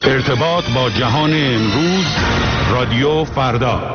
ارتباط با جهان امروز، رادیو فردا.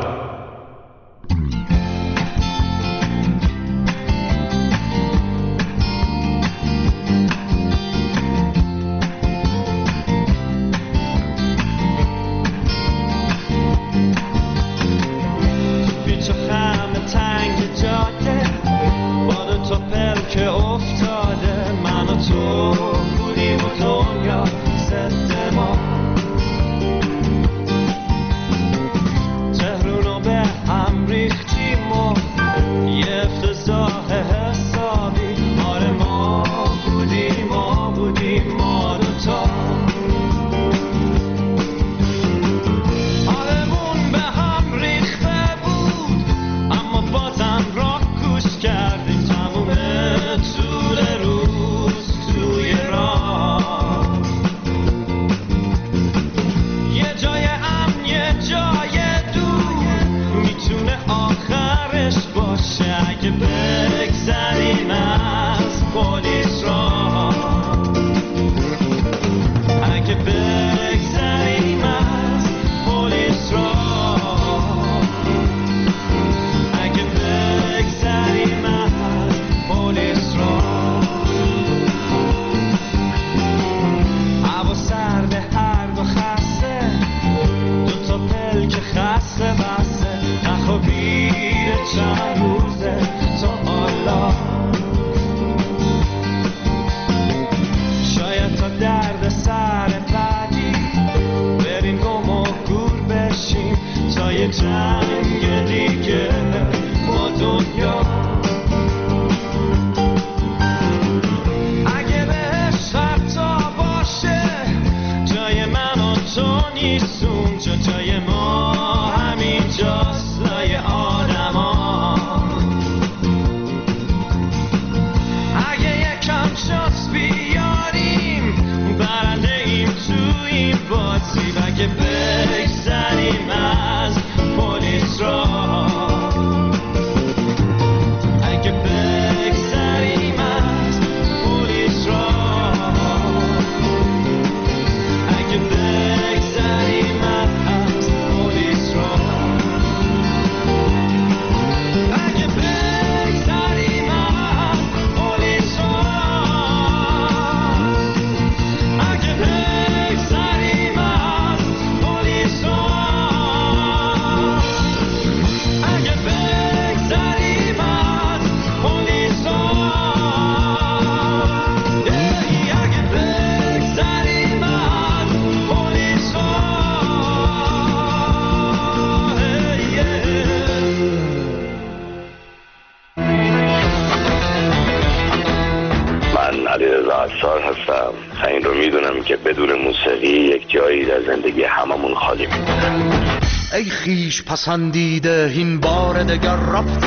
ای خویش پسندیده این بار دگر رفتی،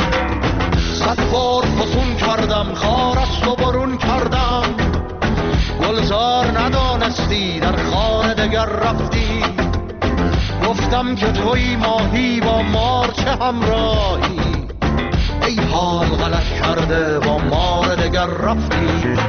صد بار فسون کردم خار از تو برون کردم، گلزار ندانستی در خار دگر رفتی، گفتم که توی ماهی با مار چه همراهی، ای حال غلط کرده با مار دگر رفتی.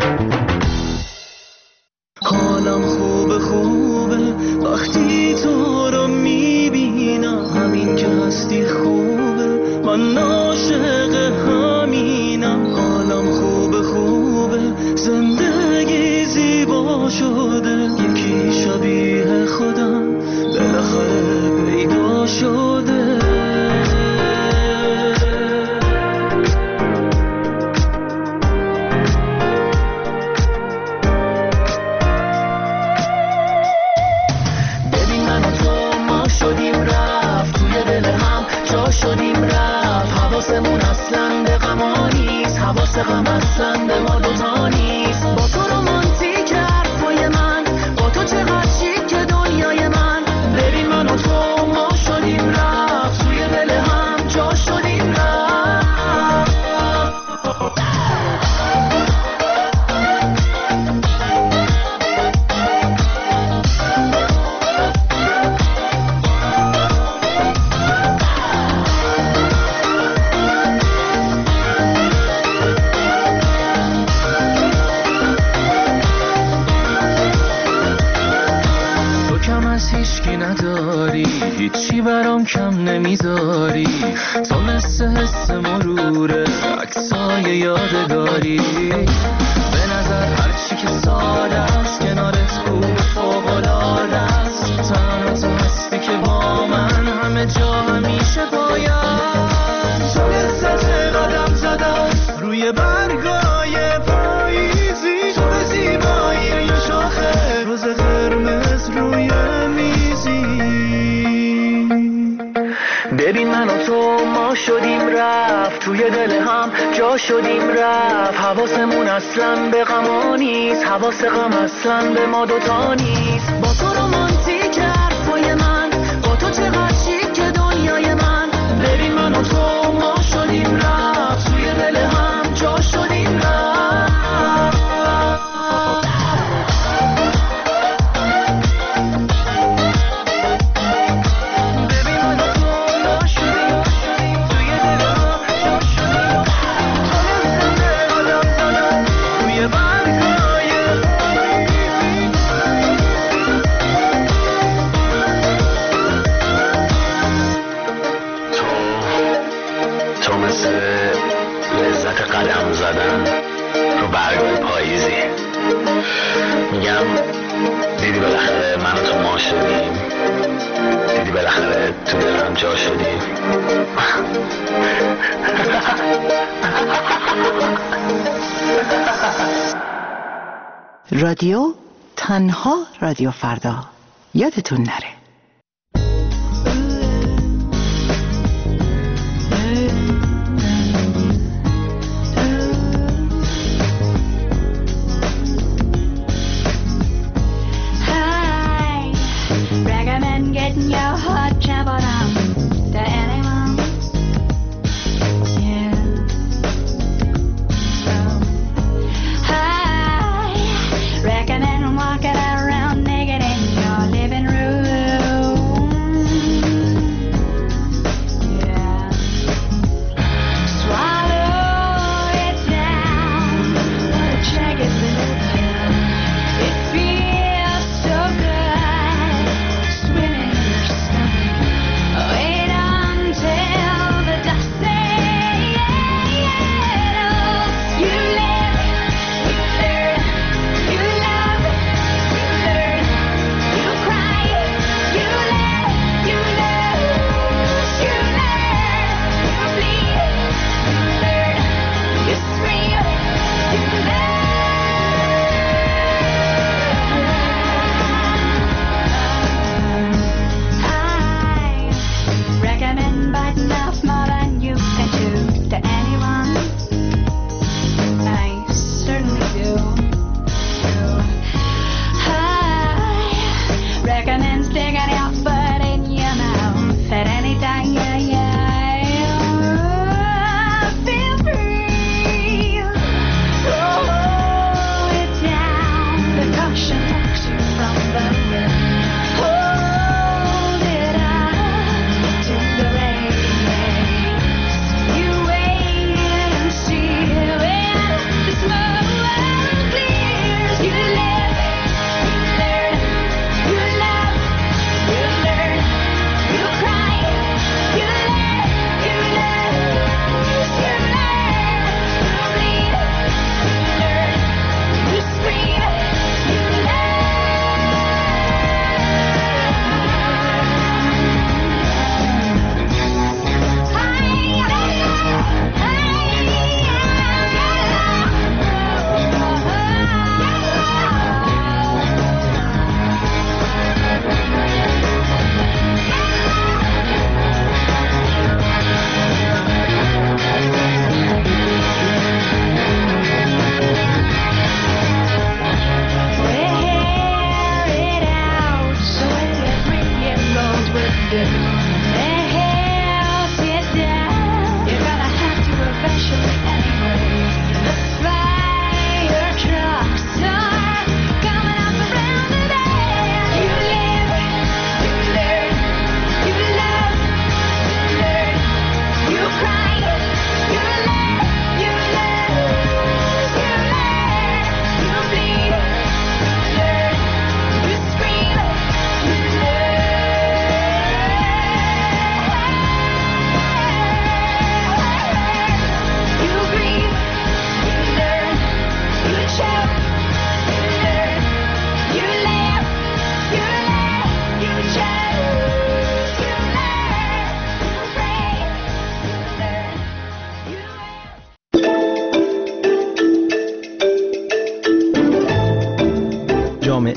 حالم خوبه وقتی تو رو میبینم، همین که هستی خوبه من عاشق همینم. حالم خوبه زندگی زیبا شده، یکی شبیه خودم بالاخره پیدا شده. نداری، هیچی برام کم نمیذاری، تو مثل حس مروره عکسای یادگاری. به نظر هرچی که ساده است کنارت خوب فوق‌العاده است، تنها تو هستی که با من همه جا همیشه پایم. تو لذت قدم زدم روی برگای پاییزی، تو به زیبایی یه شاخه روز قرمز روی میزی. ببین من و تو ما شدیم رفت، توی دل هم جا شدیم رفت، حواسمون اصلا به غما نیست، حواس غم اصلا به ما دوتا نیست. با تو رومانتیک حرفای من، با تو چقدر شیک که دنیای من. ببین من و تو ما شدیم رفت، توی دل هم جا شدیم رفت. قدم زدن رو برگای پاییزی. میگم دیدی بالاخره من و تو ما شدیم، دیدی بالاخره تو دلم جا شدیم. رادیو تنها رادیو فردا، یادتون نره. Walking around naked in your living room.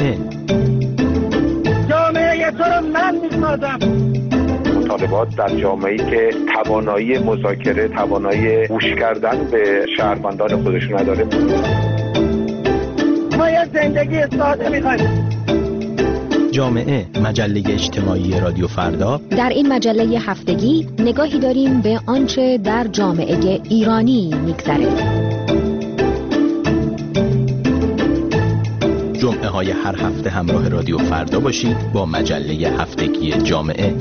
جامعه. جامعه تو رو من میسازم. مطالبات در جامعه‌ای که توانایی مذاکره، توانایی گوش کردن به شهروندان خودشون نداره. ما یه زندگی ساده می‌خوایم. جامعه، مجله اجتماعی رادیو فردا. در این مجله هفتگی نگاهی داریم به آنچه در جامعه ایرانی می‌گذره. جمعه های هر هفته همراه رادیو فردا باشید با مجله هفتگی جامعه.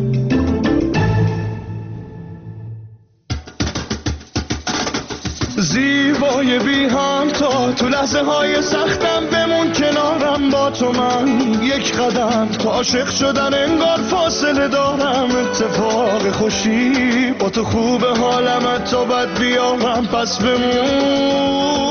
زیبای بی همتا تو لحظه های سختم بمون کنارم با تو من یک قدم تو عاشق شدن انگار فاصله دارم اتفاق خوشی با تو خوب حالم تا بد بیارم پس بمون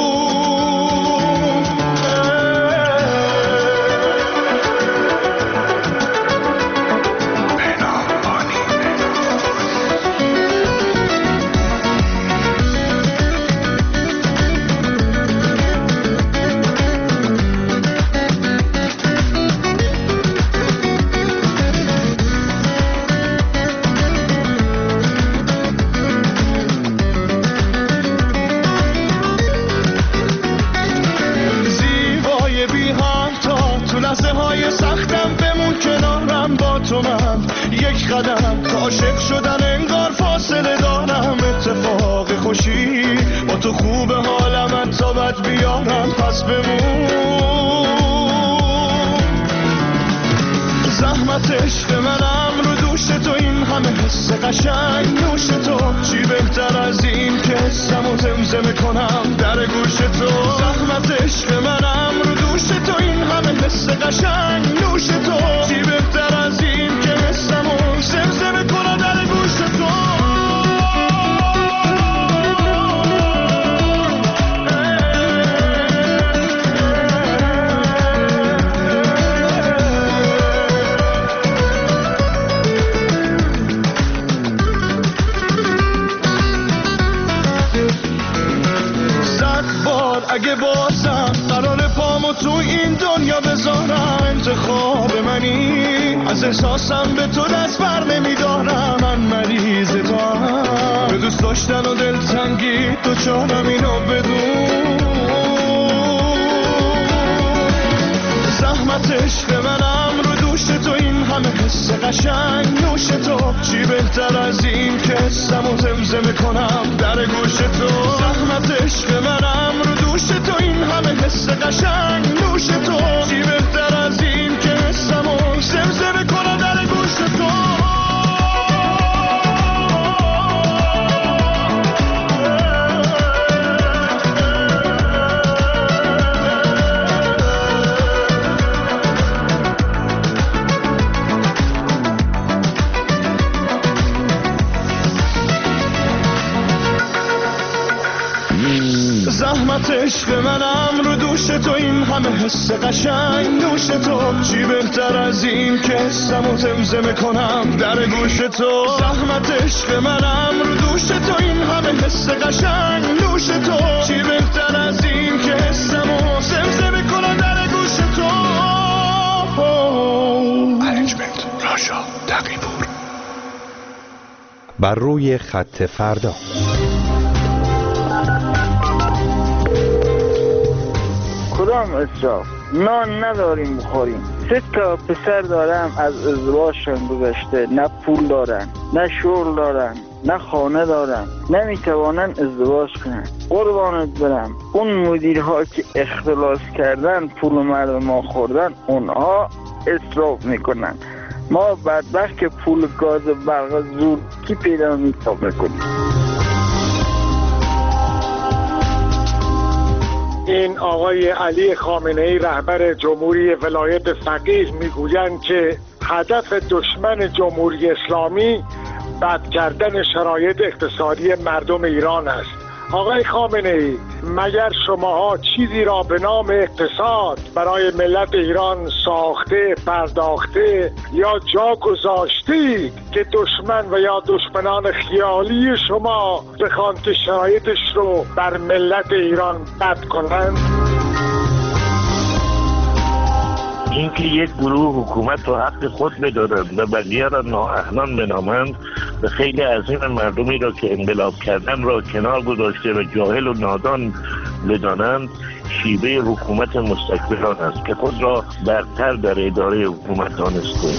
قدم تا عاشق شدن انگار فاصله دارم اتفاق خوشی با تو خوب حالم تا بد بیارم پس بمون زحمت عشق منم رو دوش تو این همه حس قشنگ نوش تو چی بهتر از این که حسم و زمزمه کنم در گوش تو زحمت عشق منم رو دوش تو این همه حس قشنگ نوش تو چی بهتر از این که حسم و زمزمه کنم در گوش تو اگه بازم قرار پامو تو این دنیا بذارم انتخاب منی از احساسم به تو دست بر نمیدارم من مریض تو هم به دوست داشتن و دلتنگی تو چارم اینو بدون زحمت عشق منم رو دوش تو این همه حس قشنگ نوش تو چی بهتر از این که حسم و زمزمه کنم در گوش تو زحمت عشق منم رو دوش تو این همه حس قشنگ نوش تو چی بهتر از این که حسم و زمزمه کنم در گوش تو زحمت عشق منم رو دوش تو این همه حس قشنگ نوش تو چی بهتر از این که حسم و زمزمه کنم در گوش تو زحمت عشق منم رو دوش تو این همه حس قشنگ نوش تو چی بهتر از این که حسم و زمزمه کنم در گوش تو ارنجمنت راشا تقی‌پور بر روی خط فردا. کدام اسراف؟ نان نداریم بخوریم. 3 پسر دارم از ازدواجشون گذشته، نه پول دارن، نه شغل دارن، نه خانه دارن، نمیتوانن ازدواج کنن. قربانت برم اون مدیرها که اختلاس کردن پول مردم ما خوردن اونها اسراف میکنن. ما بدبخت که پول گاز و برق زور کی پیدا میکنیم. این آقای علی خامنه‌ای رهبر جمهوری ولایت فقیه میگویند که هدف دشمن جمهوری اسلامی بد کردن شرایط اقتصادی مردم ایران است. آقای خامنه‌ای، مگر شماها چیزی را به نام اقتصاد برای ملت ایران ساخته، پرداخته یا جا گذاشتید که دشمن و یا دشمنان خیالی شما بخوان که شرایطش رو بر ملت ایران بد کنند؟ اینکه یک گروه حکومت رو حق خود بدارند و بقیه را نااهلان بنامند و خیلی عظیم مردمی را که انقلاب کردن را کنار گذاشته و جاهل و نادان بدانند، شیوه حکومت مستکبران است که خود را برتر در اداره حکومت دانسته.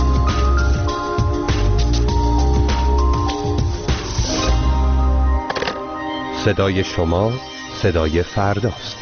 صدای شما صدای فرداست.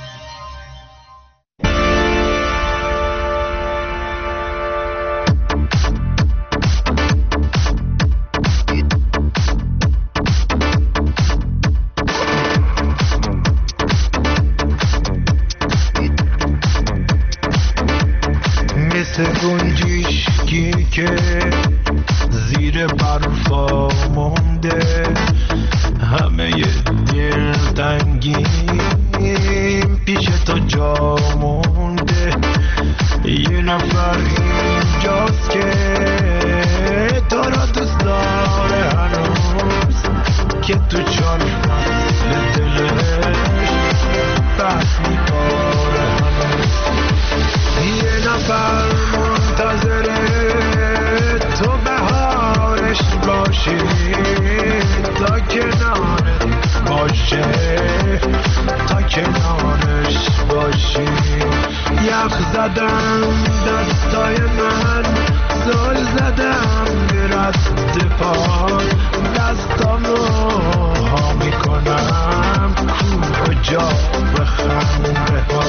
مثل گنجشکی که زیر برفا مونده، همه دلتنگیم پیش تو جا مونده. یه نفر اینجاست که تو را دوست داره هنوز، که تو چار فصل دلش بس میباره هنوز. یه نفر منتظره تو بهارش باشی، تا کنارت باشه، تا کنارش باشی. یخ زدم دستای من، زل زدم به رد پای، دستامو ها میکنم کوه جا به خنده ها.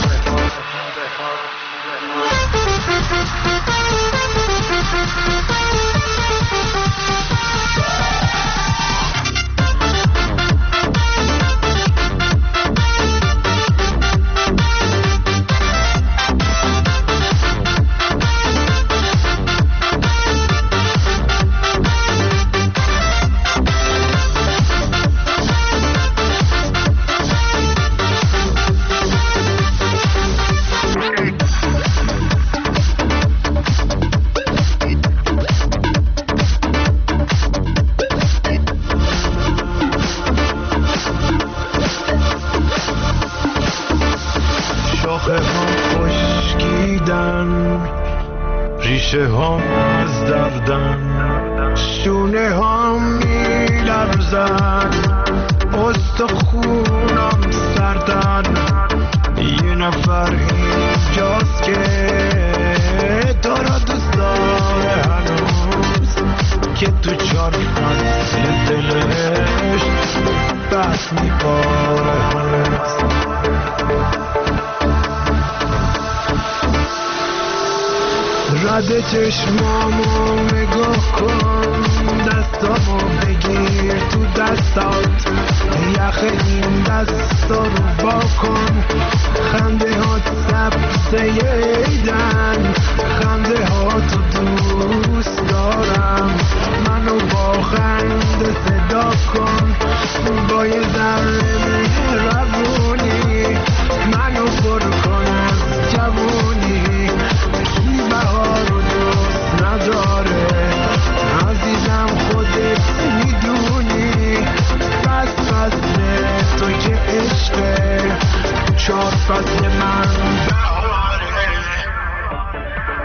ریشه هم از دردن، شونه هم میلرزن، استخونم سردن. یه نفر اینجاست که تو را دوست داره هنوز، که تو چار فصل دلش بس میباره هنوز. رد چشمامو نگاه کن، دستامو بگیر تو دستات، یخ این دستا رو با کن. خنده هات سبزه ایدن، خنده هاتو دوست دارم. منو با خنده صدا کن، با یه ذره مهربونی منو پر کن از جوونی. بهار رو دوست نداره عزیزم، خودت میدونی. بس فصل تو که عشقه، چار فصل من بهاره.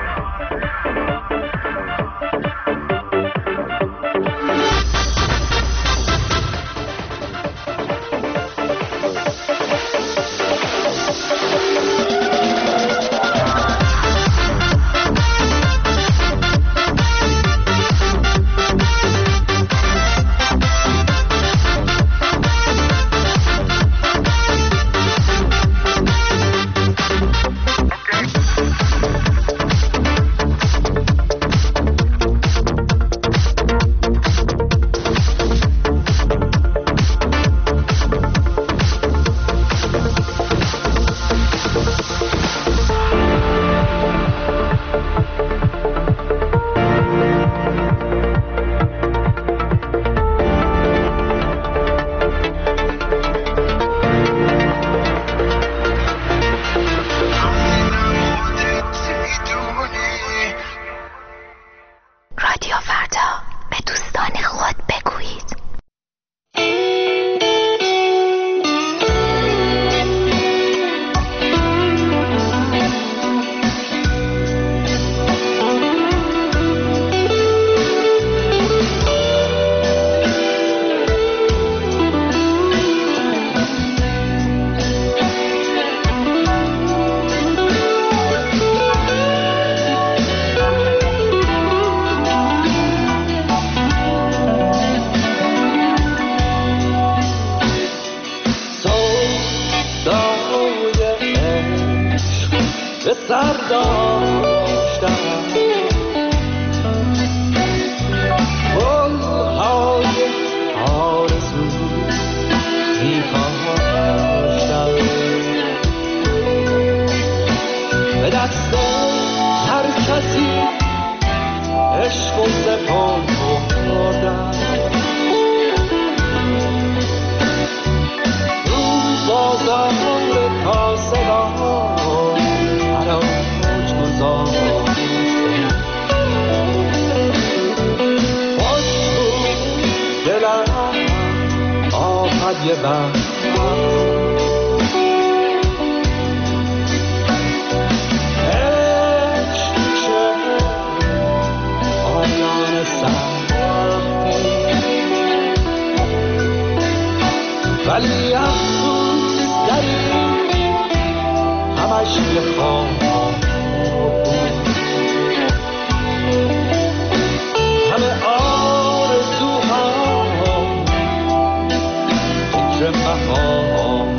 کسی عشق و سپاه بردن رو بازار کاسبان حراج گذار خوش بود دلم آمد یه وقت ولی افسوس داری همش یه خواب همه آرزوها فکر مهار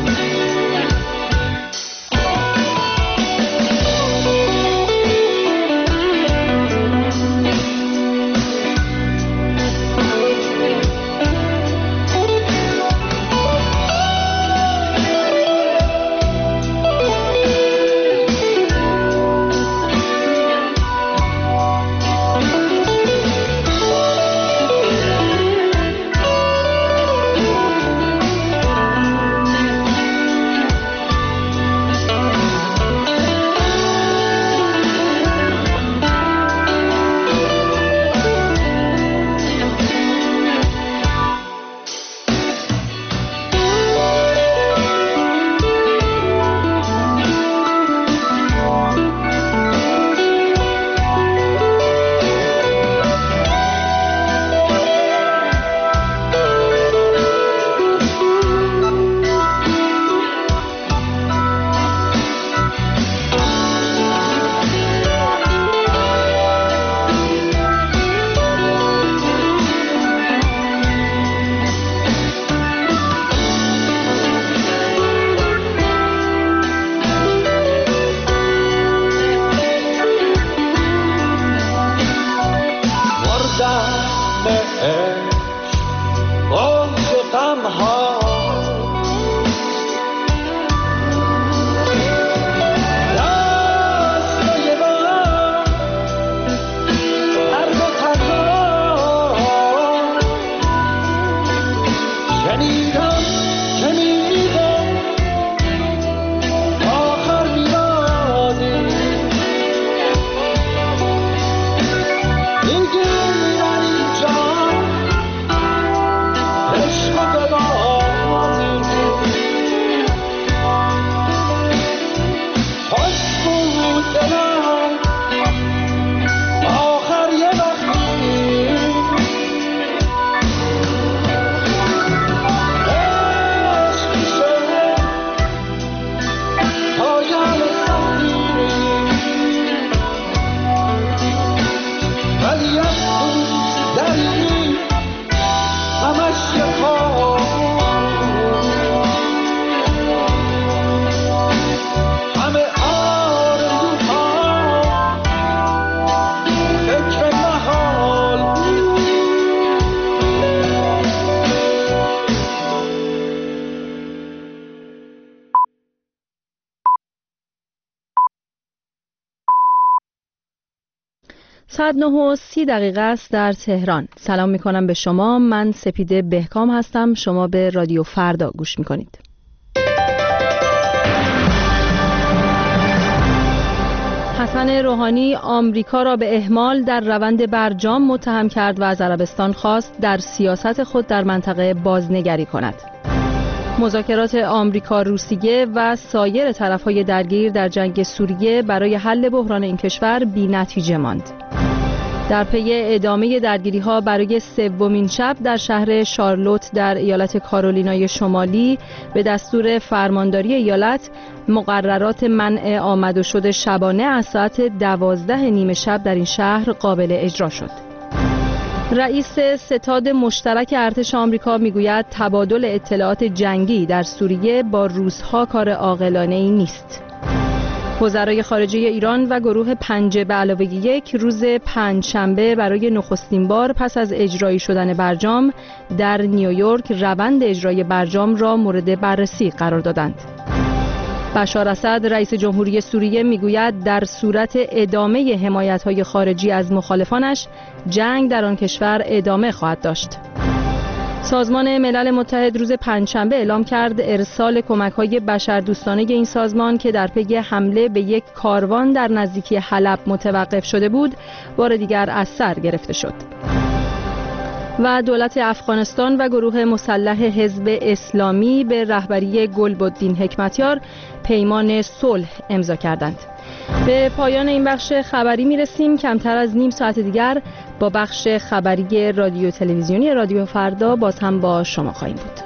ساعت 9:30 است در تهران. سلام میکنم به شما. من سپیده بهکام هستم. شما به رادیو فردا گوش میکنید. حسن روحانی آمریکا را به اهمال در روند برجام متهم کرد و از عربستان خواست در سیاست خود در منطقه بازنگری کند. مذاکرات آمریکا، روسیه و سایر طرف‌های درگیر در جنگ سوریه برای حل بحران این کشور بی‌نتیجه ماند. در پی ادامه درگیری‌ها برای سومین شب در شهر شارلوت در ایالت کارولینای شمالی به دستور فرمانداری ایالت مقررات منع آمد و شد شبانه از ساعت 12 نیم شب در این شهر قابل اجرا شد. رئیس ستاد مشترک ارتش آمریکا میگوید تبادل اطلاعات جنگی در سوریه با روس‌ها کار عاقلانه‌ای نیست. وزرای خارجه ایران و گروه 5+1 روز پنجشنبه برای نخستین بار پس از اجرایی شدن برجام در نیویورک روند اجرای برجام را مورد بررسی قرار دادند. بشار اسد رئیس جمهوری سوریه میگوید در صورت ادامه حمایت‌های خارجی از مخالفانش جنگ در آن کشور ادامه خواهد داشت. سازمان ملل متحد روز پنجشنبه اعلام کرد ارسال کمک‌های بشردوستانه این سازمان که در پی حمله به یک کاروان در نزدیکی حلب متوقف شده بود، بار دیگر از سر گرفته شد. و دولت افغانستان و گروه مسلح حزب اسلامی به رهبری گلبدین حکمتیار پیمان صلح امضا کردند. به پایان این بخش خبری میرسیم. کمتر از نیم ساعت دیگر با بخش خبری رادیو تلویزیونی رادیو فردا باز هم با شما خواهیم بود.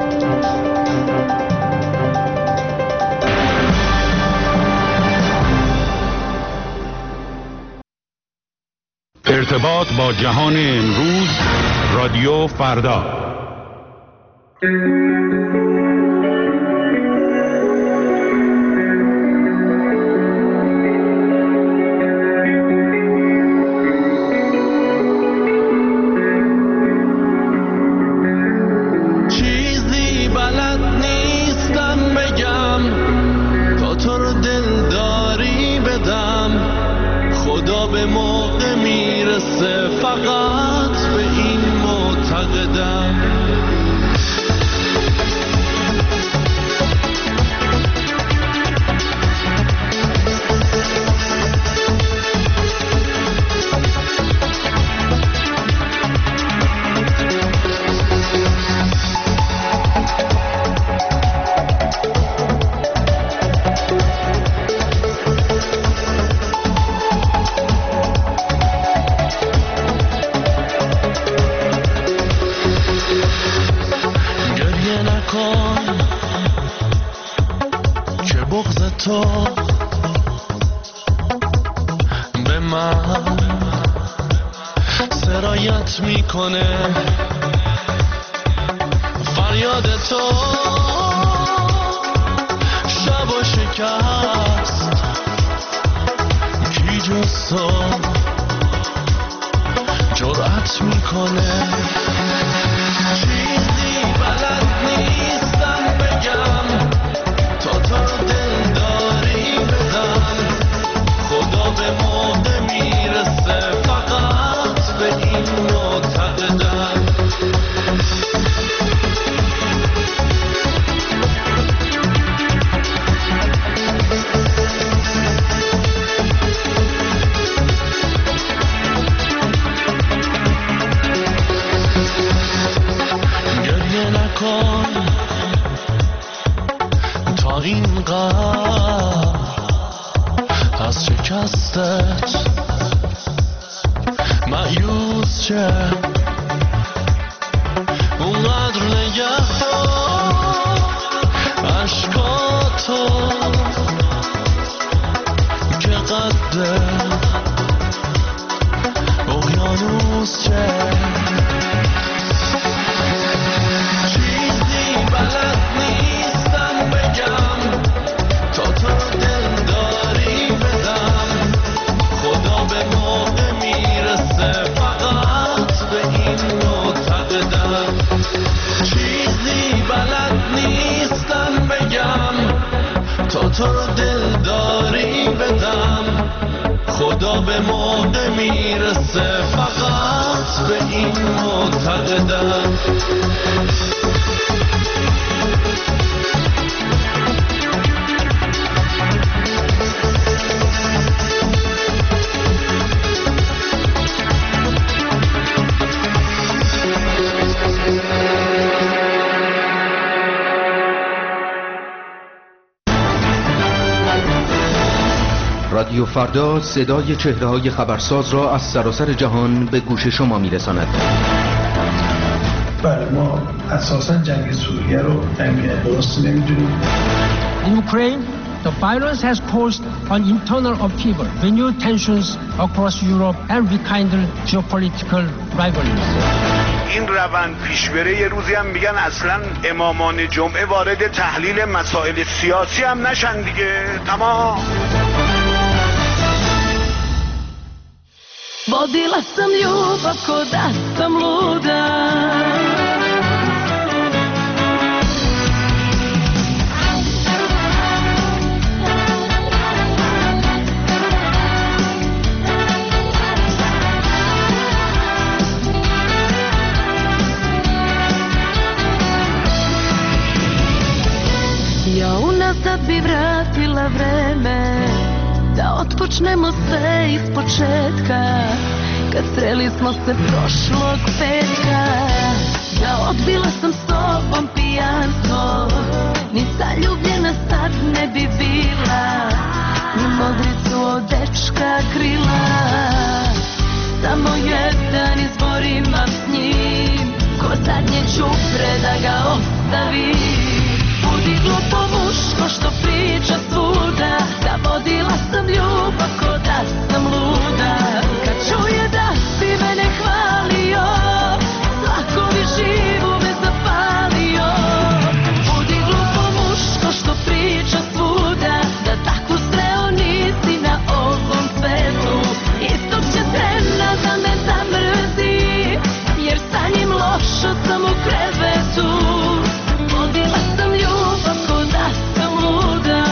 ارتباط با جهان امروز رادیو فردا. چیزی بلد نیستم بگم تا تو رو دلداری بدم، خدا به موقع میرسه فقط به این معتقدم. تو به من سرایت میکنه، فریاد تو شب و شکست، کی جز تو جرأت میکنه. چیزی بلد نیستم بگم تا تو دلداری بدم، خدا به موقع میرسه فقط به این معتقدم. گریه نکن تا اینقدر از شکستت مایوس چه، اونقدر نگه دار عشقاتو که قد اقیانوس چه. چیزی بلد نیستم بگم تا تو دلداری بدم، خدا به موقع میرسه فقط به این معتقدم. چیزی بلد نیستم بگم تا تو رو دلداری بدم، خدا به موقع میرسه فقط به این معتقدم. رادیو فردا صدای چهره‌های خبرساز را از سراسر جهان به گوش شما می‌رساند. بله، ما اساساً جنگ سوریه رو جنگ درست نمی‌دونیم. In Ukraine, the violence has caused an internal upheaval, renewed tensions across Europe and rekindled geopolitical rivalries. این روند پیش بره یه روزی هم میگن اصلا امامان جمعه وارد تحلیل مسائل سیاسی هم نشن دیگه. تمام. Vodila sam ljubav ko da sam luda, Sreli smo se prošlog petka, ja odbila sam s tobom pijanstvo, ni zaljubljena sad ne bi bila, ni modricu od dečka krila. Samo jedan izbor imam s njim, ko zadnje đubre da ga ostavi. Budi glupo muško što priča svuda, da vodila sam ljubav ko da sam luda. Kad čuje da si mene hvalio, tlakovi živu me zapalio. Budi glupo muško što priča svuda, da takvu sreo nisi na ovom svetu. Istog će trena da me zamrzi, jer sa njim lošo sam u krevetu. Vodila sam ljubav ko da sam luda.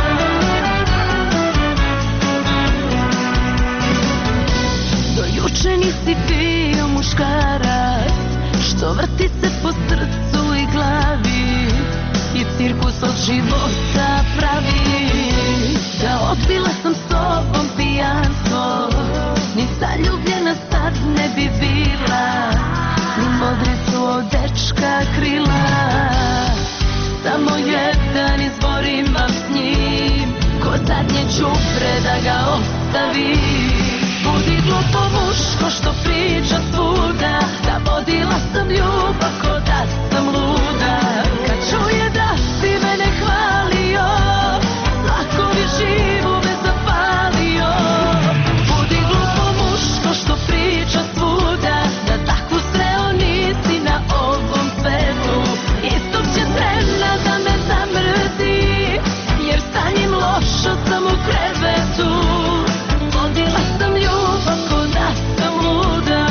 Do juče nisi bio muškarac, što vrti se po srcu i glavi i cirkus od života pravi. Da odbila sam s tobom pijanstvo, ni zaljubljena sad ne bi bila, ni modricu od dečka krila. Samo jedan izbor imam s njim, ko zadnje đubre da ga ostavi. Budi glupo muško što priča svuda, da vodila sam ljubav ko da sam luda. Kad čuje da si mene hvalio, tlakovi živu me zapalio. Budi glupo muško što priča svuda, da takvu sreo nisi na ovom svetu. Istog će trena da me zamrzi, jer sa njim lošo sam u krevetu. Vodila sam ljubav ko da sam luda.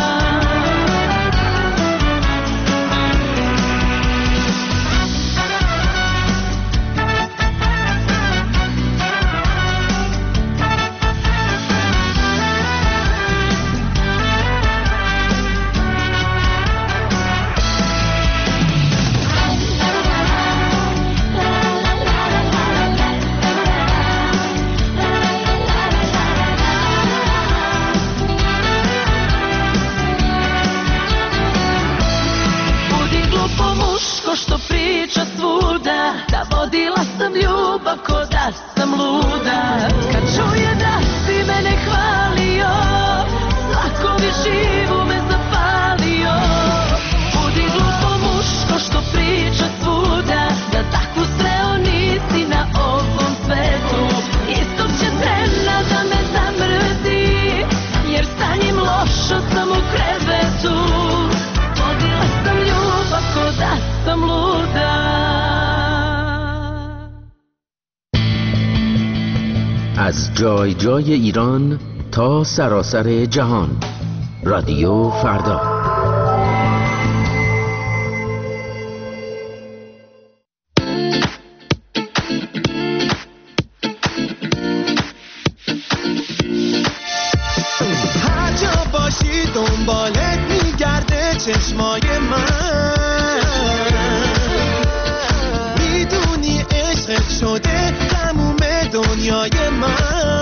Što priča svuda, da vodila sam ljubav ko da sam luda. Kad čuje da si mene hvalio, tlakovi živu me zapalio. Budi glupo muško što priča svuda, da takvu sreo nisi na ovom svetu. Istog će trena da me zamrzi, jer sa njim lošo sam u krevetu. Vodila sam ljubav ko da sam luda. از جای جای ایران تا سراسر جهان، رادیو فردا. هر جا باشی دنبالت میگرده چشمای من، میدونی عشقت شده تموم دنیای من.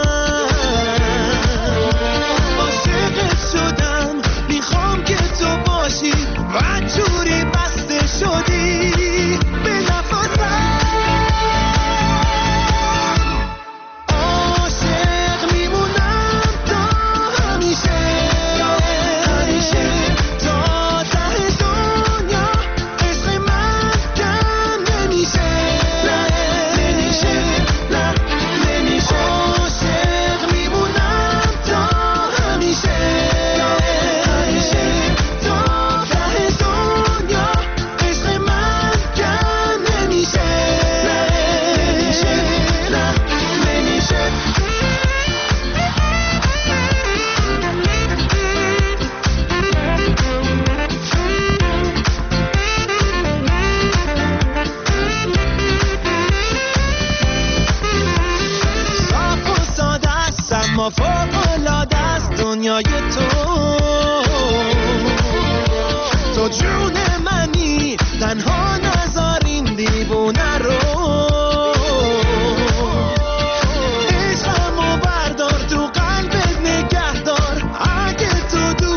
عاشقت شدم میخوام که تو باشی و جوری بسته شدی به نفسم. عاشق میمونم تا همیشه، همیشه تا ته دنیا. عشق من کم نمیشه، نمیشه، نمیشه. عاشق میمونم تا همیشه، همیشه تا ته دنیا. عشق من کم نمیشه، نمیشه، نمیشه. صاف و ساده است اما فوق‌العاده است دنیای تو جون منی، تنها نذار این دیوونه رو. عشقمو بردار تو قلبت نگه دار، اگه تو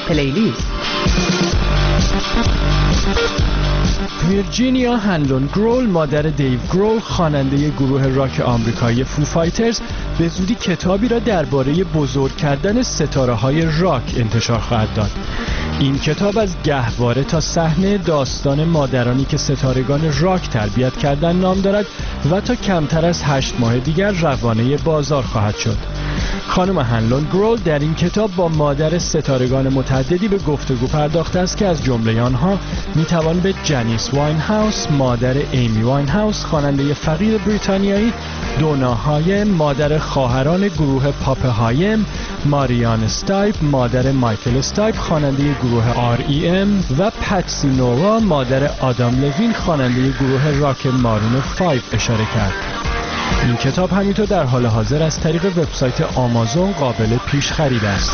پلیلیست. ویرجینیا هنلون گرول، مادر دیو گرول، خواننده گروه راک آمریکایی فو فایترز، به زودی کتابی را درباره بزرگ کردن ستاره‌های راک انتشار خواهد داد. این کتاب از گهواره تا صحنه داستان مادرانی که ستارگان راک تربیت کردن نام دارد و تا کمتر از 8 ماه دیگر روانه بازار خواهد شد. خانم هنلون گرول در این کتاب با مادر ستارگان متعددی به گفتگو پرداخته است که از جمله آنها میتوان به جنیس واین هاوس، مادر ایمی واین هاوس، خواننده فقیر بریتانیایی، دونا هایم، مادر خواهران گروه پاپ هایم، ماریان استایپ، مادر مایکل استایپ، خواننده گروه R.E.M. و پتسی نووا، مادر آدام لوین، خواننده گروه راک مارون 5 اشاره کرد. این کتاب همینطور در حال حاضر از طریق وبسایت آمازون قابل پیش خرید است.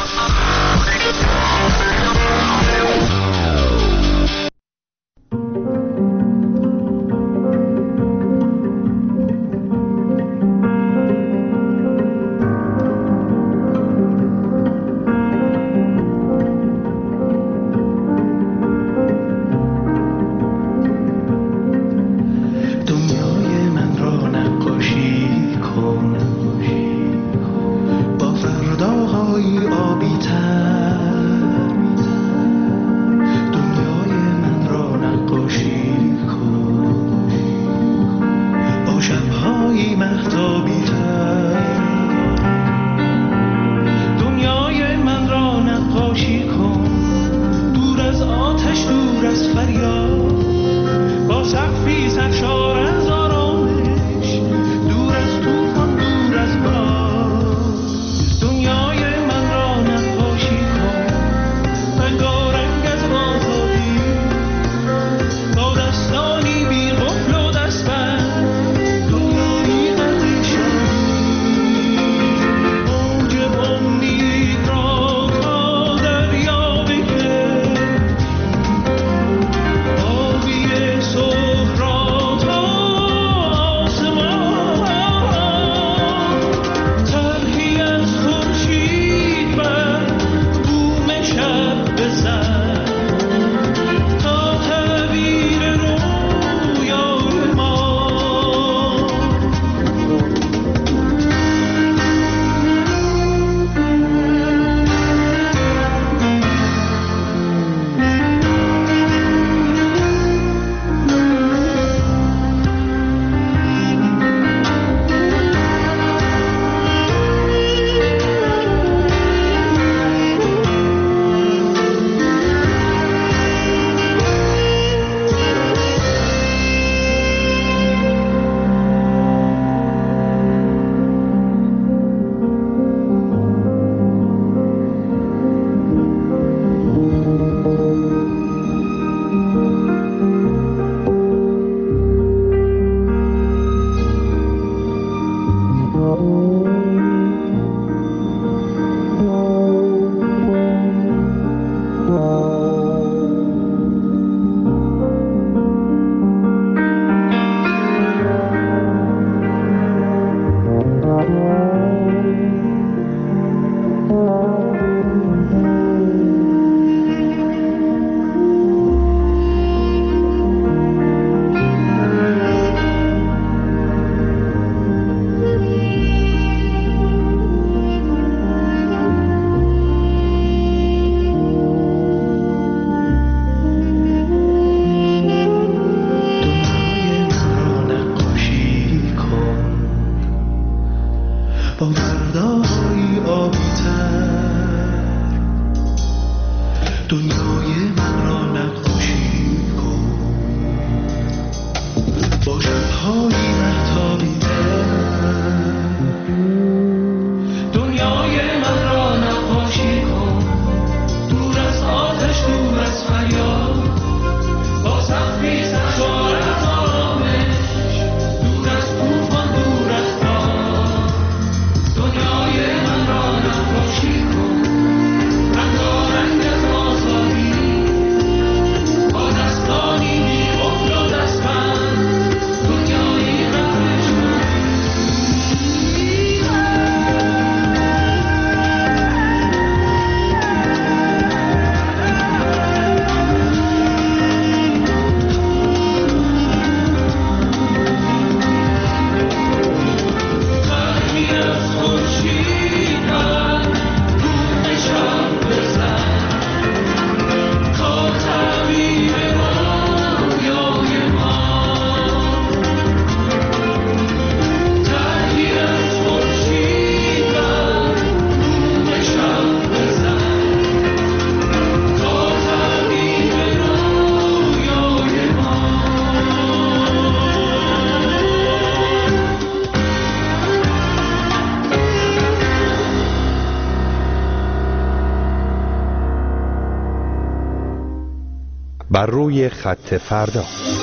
بر روی خط فردا.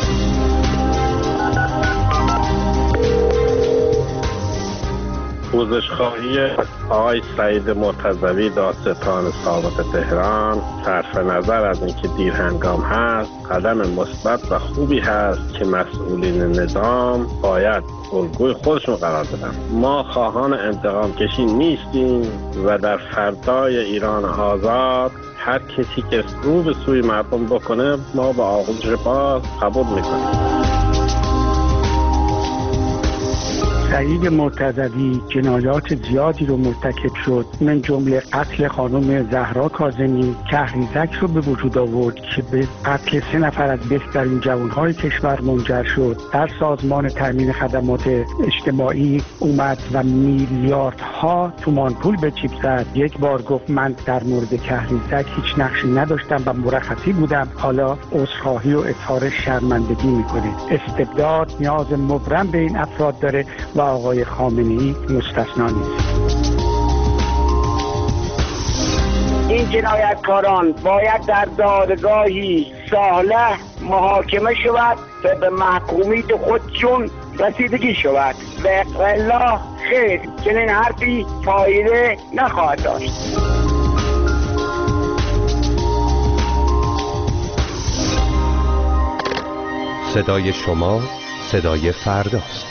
پوزشخواهی آقای سعید مرتضوی دادستان سابق تهران صرف نظر از اینکه دیر هنگام هست قدم مثبت و خوبی هست که مسئولین نظام باید الگوی خودشون قرار بدن. ما خواهان انتقام کشی نیستیم و در فردای ایران آزاد هر کسی که رو به سوی مردم بکنه ما با آغوش باز قبول میکنیم. سعید مرتضوی جنایات زیادی رو مرتکب شد، من جمله قتل خانم زهرا کاظمی کهریزک رو به وجود آورد که به قتل 3 نفر از بهترین جوانهای کشور منجر شد. در سازمان تامین خدمات اجتماعی اومد و میلیاردها تومان پول به جیب زد. یک بار گفت من در مورد کهریزک هیچ نقشی نداشتم و مرخصی بودم، حالا عذرخواهی و اظهار شرمندگی میکنه. استبداد نیاز مبرم به این افراد داره و آقای خامنه‌ای مستثنا نیست. این جنایتکاران باید در دادگاهی صالح محاکمه شود و به محکومیت خودشون رسیدگی شود و الا خیر چنین حرفی فایده نخواهد داشت. صدای شما صدای فرداست.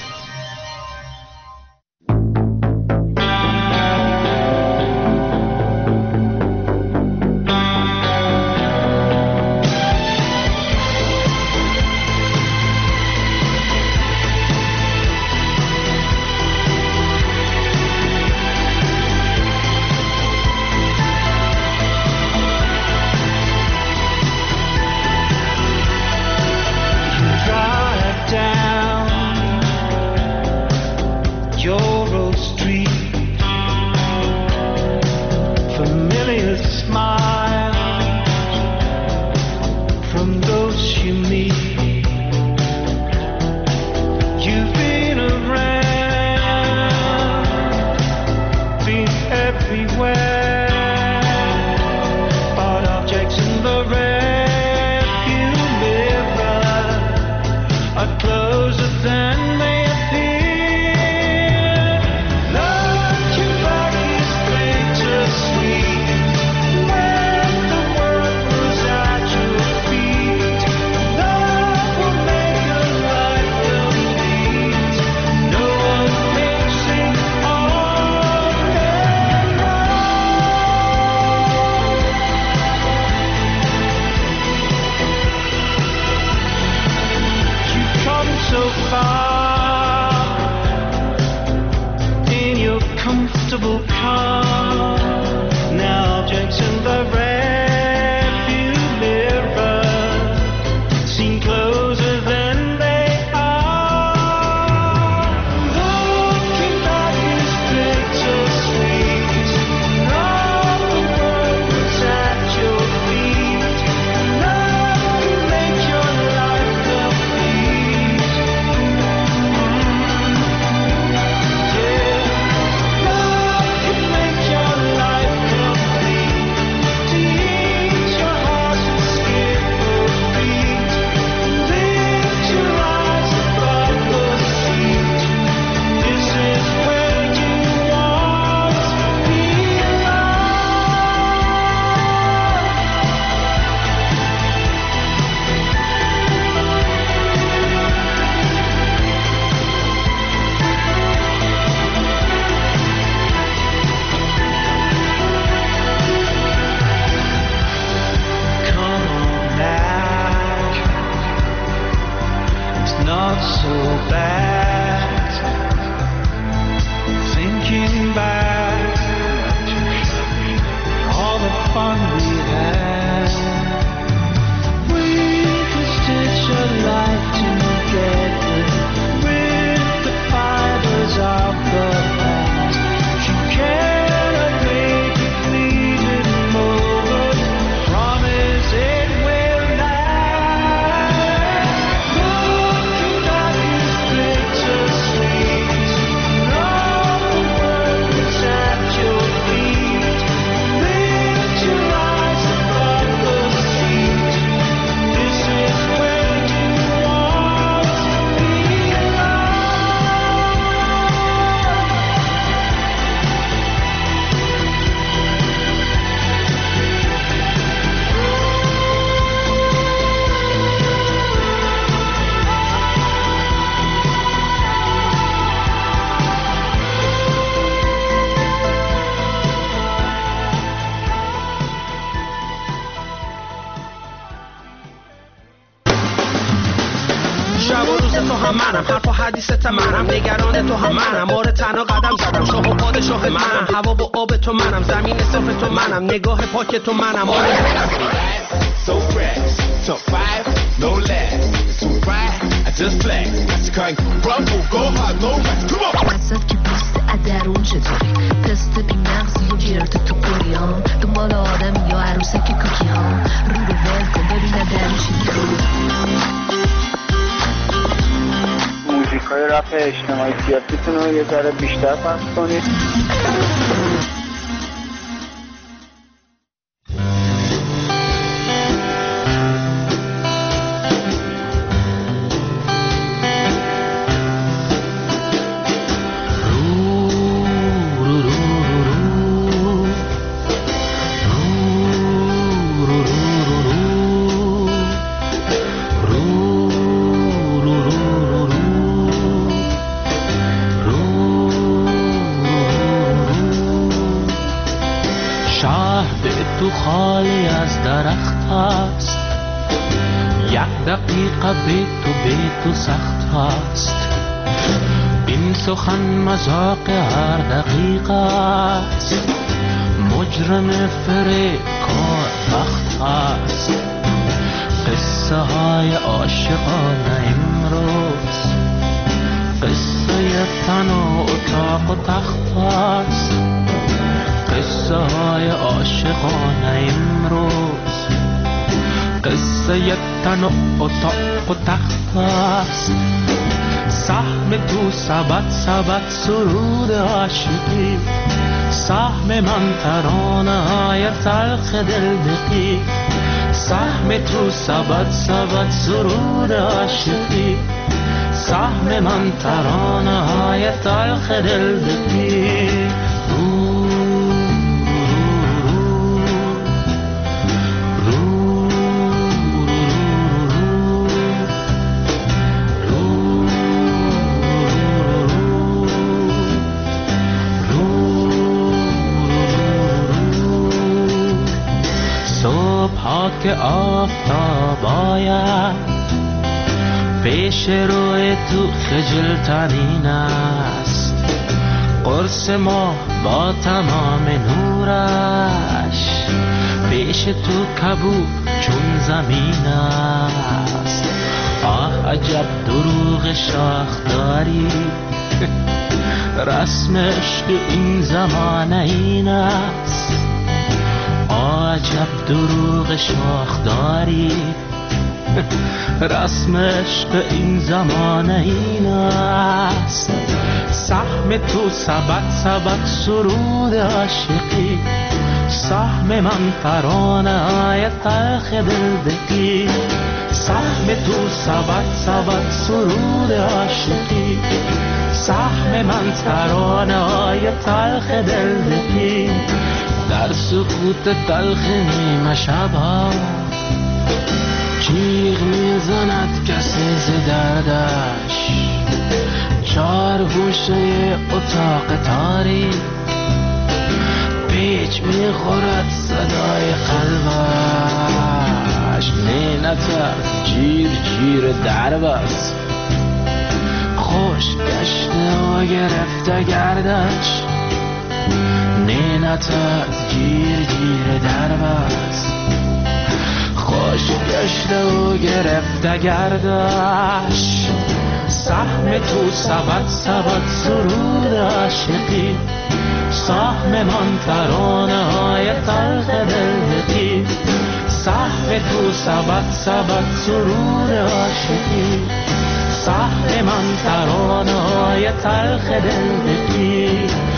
دوست تو هم منم، حرف و حدیثت منم، نگران تو هم منم، مورد تنها قدم زدم، شاه و پادشاه منم، هوا و آب تو منم، زمین صاف تو منم، نگاه پاک تو منم. So fresh, top 5, no lag. Too bright, I just flex. Mastercard, Bravo, go hard, no rest. Come on. وسط که پوست ادرون چطوری تست بی مغزی و گرد تو کوری هم دنبال آدم یا عروسک کوکی هم رو رو ول کن ببینه درون چی میخوری. موزیکای رپ اجتماعی سیاسیتون رو یه ذره بیشتر پخش کنید. خالی از درخت است، یک دقیقه بی تو سخت است، این سخن مذاق هر دقیقه است، مجرم فریکار بخت است، قصه های عاشقانه امروز، قصه تن و اتاق و تخت است، قصه های عاشقانه امروز، قصه تن و اتاق و تخت است، سهم تو سبت سرود عاشقی، سهم من ترانه های تلخ دلدقی، سهم تو سبت سرود عاشقی، سهم من ترانه های تلخ دلدقی. که آفتاب آید پیش روی تو خجلترین است، قرص ما با تمام نورش پیش تو کبود چون زمین است. آه عجب دروغ شاخداری، رسم عشق این زمانه این است. عجب دروغ شاخداری، رسم عشق این زمانه این است. سهم تو سبت سرود عاشقی، سهم من ترانه های تلخ دلدقی، سهم تو سبت سرود عاشقی، سهم من ترانه های تلخ دلدقی. در سکوت تلخ نیمه شبها جیغ میزند کسی ز دردش، چار گوشه اتاق تاریک پیچ میخورد صدای قلبش. نترس جیر درب است، خوش گشته و گرفته گردش. نترس جیر درب است، خوش گشته و گرفته گردش. سهم تو سبت سرود عاشقی، سهم من ترانه های تلخ دلدقی، سهم تو سبت سرود عاشقی، سهم من ترانه های تلخ دلدقی.